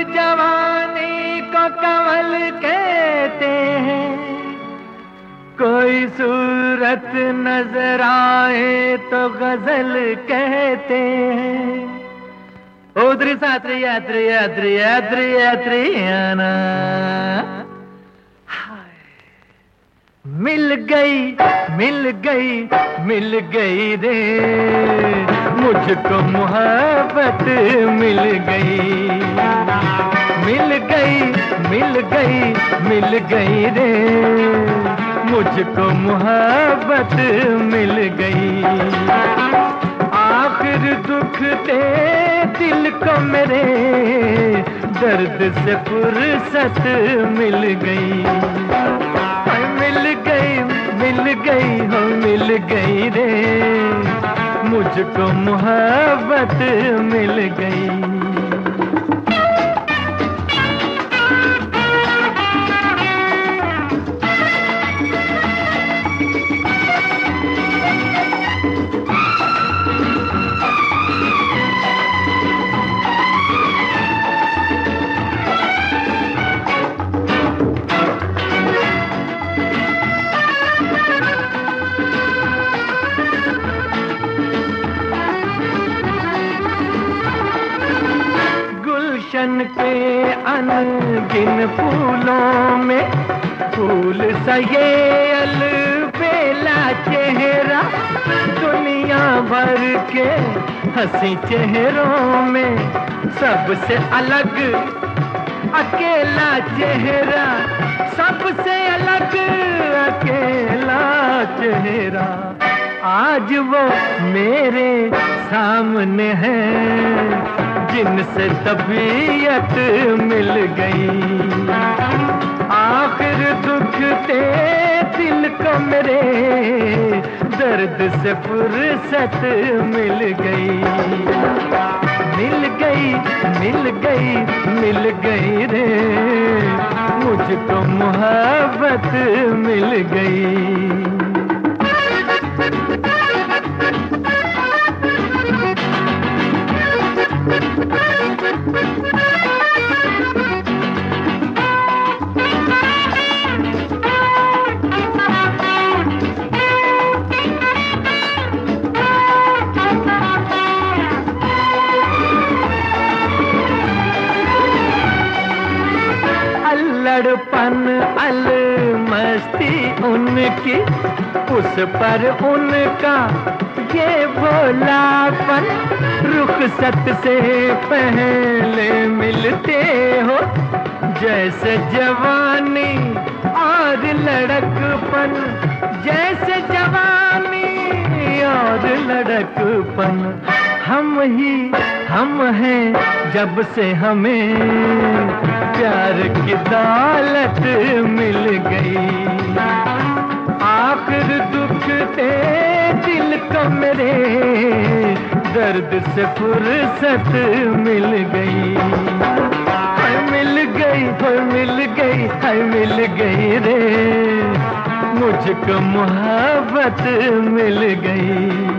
जवानी को कमल कहते हैं, कोई सूरत नजर आए तो गजल कहते हैं। उधरी सात्री यात्री यात्री यात्री यात्री आना, मिल गई मिल गई मिल गई रे, मुझको मोहब्बत मिल गई। मिल गई मिल गई मिल गई रे, मुझको मोहब्बत मिल गई। आखिर दुख दे दिल को मेरे, दर्द से फुर्सत मिल गई। मिल गई मिल गई हो मिल गई रे, मुझको मोहब्बत मिल गई। गुलशन के अनगिन फूलों में फूल सा ये अलबेला चेहरा, दुनिया भर के हंसी चेहरों में सबसे अलग अकेला चेहरा, सबसे अलग अकेला चेहरा। आज वो मेरे सामने है, जिनसे तबीयत मिल गई। आखिर दुख दे दिल को मेरे, दर्द से फुर्सत मिल गई। मिल गई मिल गई मिल गई रे, मुझको मोहब्बत मिल गई। लड़पन अलमस्ती उनकी, उस पर उनका ये भोलापन, रुखसत से पहले मिलते हो जैसे जवानी और लड़कपन, जैसे जवानी और लड़कपन। हम हैं जब से हमें प्यार की दौलत मिल गई। आखिर दुख दे दिल को मेरे, दर्द से फुर्सत मिल गई। मिल गई मिल गई मिल गई रे, मुझको मोहब्बत मिल गई।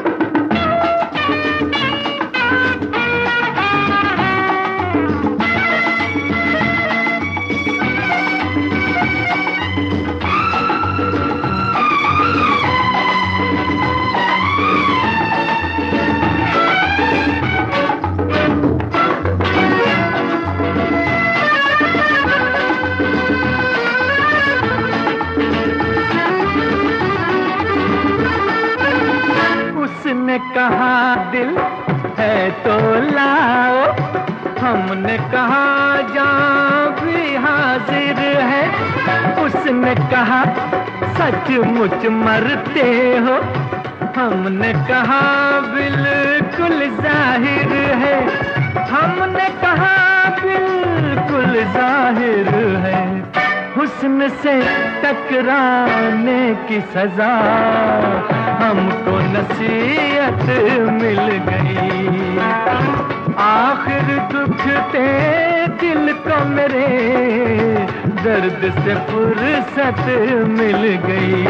उसने कहा दिल है तो लाओ, हमने कहा जान भी हाजिर है। उसने कहा सचमुच मरते हो, हमने कहा बिल्कुल जाहिर है। हमने कहा बिल्कुल जाहिर है। हुस्न से टकराने की सजा हमको नसीहत मिल गई। आखिर दुख दे दिल को मेरे, दर्द से फुर्सत मिल गई।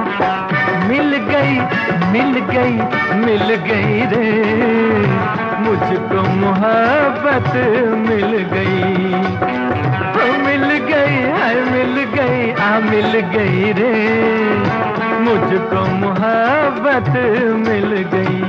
मिल गई मिल गई मिल गई रे, मुझको मोहब्बत मिल गई, मिल गई है, मिल गई, मिल गई रे, मुझको मोहब्बत मिल गई।